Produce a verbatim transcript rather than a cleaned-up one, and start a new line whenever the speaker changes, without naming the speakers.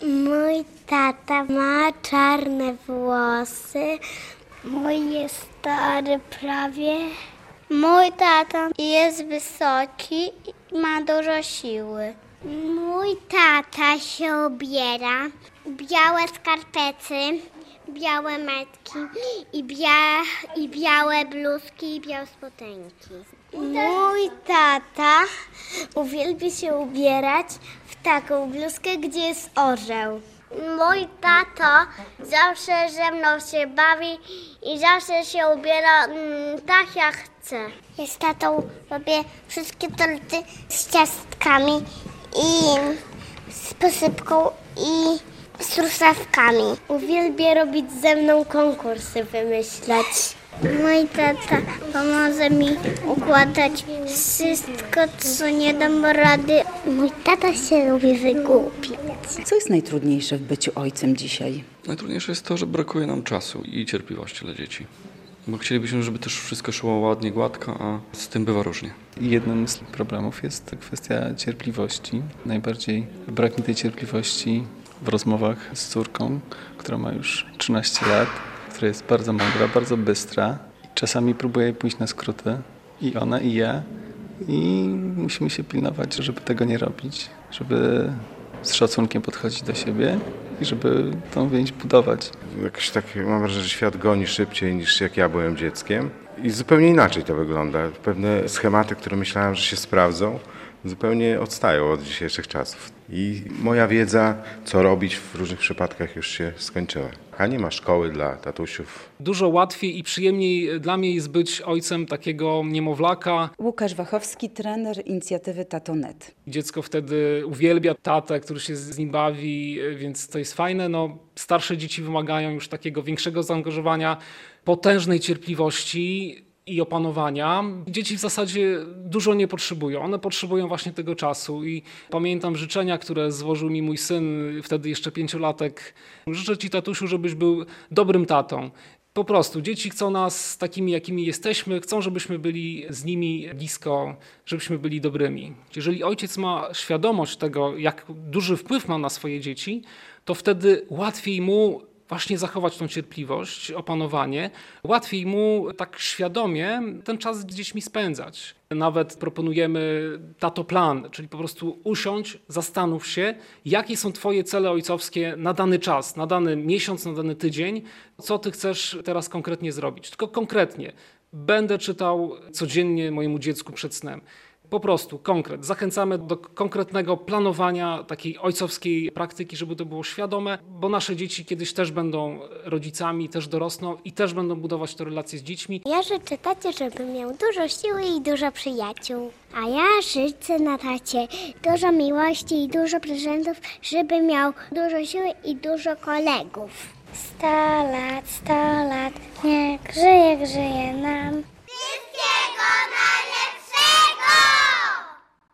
Mój tata ma czarne włosy. Mój jest stary prawie. Mój tata jest wysoki i ma dużo siły. Mój tata się ubiera. Białe skarpety, białe metki i, bia- i białe bluzki i białe spodenki. Mój tata uwielbia się ubierać w taką bluzkę, gdzie jest orzeł. Mój tato zawsze ze mną się bawi i zawsze się ubiera mm, tak jak chce. Ja z tatą robię wszystkie torty z ciastkami i z posypką i z truskawkami. Uwielbia robić ze mną konkursy wymyślać. Mój tata pomoże mi układać wszystko, co nie dam rady. Mój tata się lubi wygłupić.
Co jest najtrudniejsze w byciu ojcem dzisiaj?
Najtrudniejsze jest to, że brakuje nam czasu i cierpliwości dla dzieci. Bo chcielibyśmy, żeby też wszystko szło ładnie, gładko, a z tym bywa różnie.
Jednym z problemów jest kwestia cierpliwości. Najbardziej brak mi tej cierpliwości w rozmowach z córką, która ma już trzynaście lat, która jest bardzo mądra, bardzo bystra. Czasami próbuje pójść na skróty i ona, i ja. I musimy się pilnować, żeby tego nie robić, żeby z szacunkiem podchodzić do siebie i żeby tą więź budować.
Jakoś tak mam wrażenie, że świat goni szybciej niż jak ja byłem dzieckiem i zupełnie inaczej to wygląda. Pewne schematy, które myślałem, że się sprawdzą, zupełnie odstają od dzisiejszych czasów. I moja wiedza, co robić w różnych przypadkach, już się skończyła. A nie ma szkoły dla tatusiów.
Dużo łatwiej i przyjemniej dla mnie jest być ojcem takiego niemowlaka.
Łukasz Wachowski, trener inicjatywy Tato kropka net.
Dziecko wtedy uwielbia tatę, który się z nim bawi, więc to jest fajne. No, starsze dzieci wymagają już takiego większego zaangażowania, potężnej cierpliwości i opanowania. Dzieci w zasadzie dużo nie potrzebują. One potrzebują właśnie tego czasu i pamiętam życzenia, które złożył mi mój syn, wtedy jeszcze pięciolatek. Życzę ci, tatusiu, żebyś był dobrym tatą. Po prostu dzieci chcą nas takimi, jakimi jesteśmy, chcą, żebyśmy byli z nimi blisko, żebyśmy byli dobrymi. Jeżeli ojciec ma świadomość tego, jak duży wpływ ma na swoje dzieci, to wtedy łatwiej mu właśnie zachować tą cierpliwość, opanowanie. Łatwiej mu tak świadomie ten czas z dziećmi spędzać. Nawet proponujemy tato plan, czyli po prostu usiądź, zastanów się, jakie są twoje cele ojcowskie na dany czas, na dany miesiąc, na dany tydzień, co ty chcesz teraz konkretnie zrobić. Tylko konkretnie. Będę czytał codziennie mojemu dziecku przed snem. Po prostu konkret. Zachęcamy do konkretnego planowania takiej ojcowskiej praktyki, żeby to było świadome, bo nasze dzieci kiedyś też będą rodzicami, też dorosną i też będą budować te relacje z dziećmi.
Ja życzę tacie, żeby miał dużo siły i dużo przyjaciół. A ja życzę na tacie dużo miłości i dużo prezentów, żeby miał dużo siły i dużo kolegów. Sto lat, sto lat, niech żyje, żyje nam.